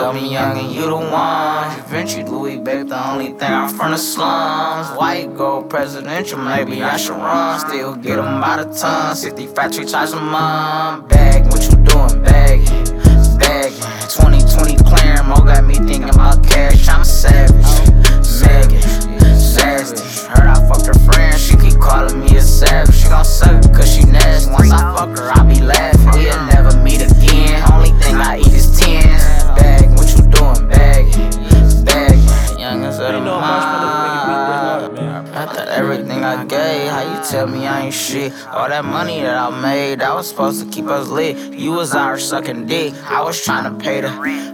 tell me, youngin', you the one. Eventually, Louis babe, the only thing I'm from the slums. White gold presidential, maybe I should run. Still get them by the ton. 60 factory charge a month. Bag, what you doing? Bag, bag. 2020 clearing, more got me thinking about cash. I'm a savage, Megan, nasty. Heard I fucked her friend, she keep calling me a savage. She gon' suck it cause she nasty. Once I fuck her, I be laughing. We'll never meet again. Only thing I eat is tens. Bag, what you doing? Bag, bag. Youngins of the mob. After everything I gave, how you tell me I ain't shit? All that money that I made, that was supposed to keep us lit. You was out sucking dick. I was tryna pay the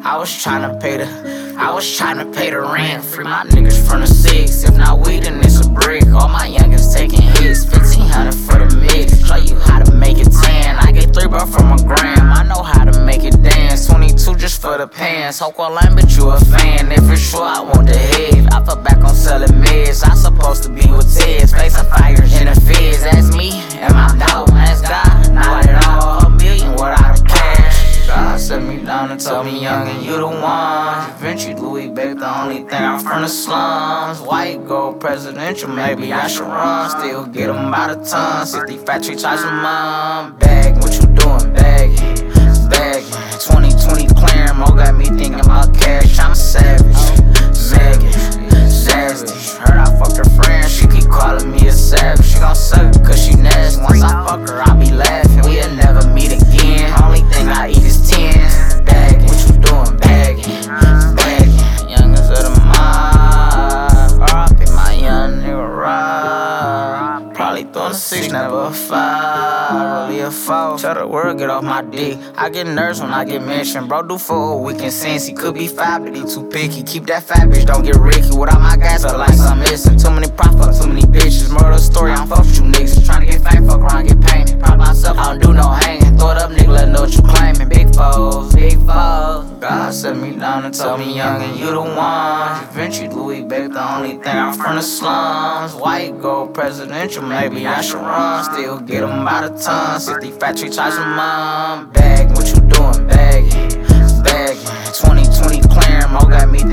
rent. Free my niggas from the six. If not weed, then it's a brick. All my youngins taking hits. 1500 for the mix. Show you how to make it 10. I get 3 bro from a gram. I know how to make it dance. 22 just for the pants. Hope I line, but you a fan. If it's sure, I want the head. I fell back on selling meds. I supposed to be with Teds. Facing fires in the feds. Ask me, am I dope? Ask God, not at all. A million without a cash. God set me down and told me, youngin', you the one. Eventually, Louis babe, the only thing I'm from the slums. White gold presidential, maybe I should run. Still get them by the ton. 60 factory charge a month. Bag, what you doing? Bag, bag. 2020 clearing, more got me thinking about cash. I'm a savage, Megan, nasty. Heard I fucked her friend, she keep calling me a savage. She gon' suck it cause she nasty. Once I fuck her, I be laughing. We'll never meet again. Only thing I eat is tens. Bag, what you doing? Bag, bag. Youngins of the mob. R.I.P. my young nigga Rob. Probably throwing a 6, never a 5. Really a 4. Tell the world get off my dick. I get nervous when I get mentioned. Bro, do 4 weekend since he could be 5, but he too picky. Keep that fat bitch, don't get Ricky. Without my guys, I like I'm missing. Too many profits, too many bitches. Murder story, I don't fuck with you niggas. Tryna get fame, fuck around, get painted. Prop myself, I don't do no hanging. Throw it up, nigga, let know what you claiming. Big foes, big foes. God set me down and told me, youngin', you the one. Eventually, Louis babe, the only thing I'm from the slums. White gold presidential, maybe I should run. Still get them by the ton. 60 factory charge a month. Bag, what you doing? Bag, bag. 2020 clearing, more got me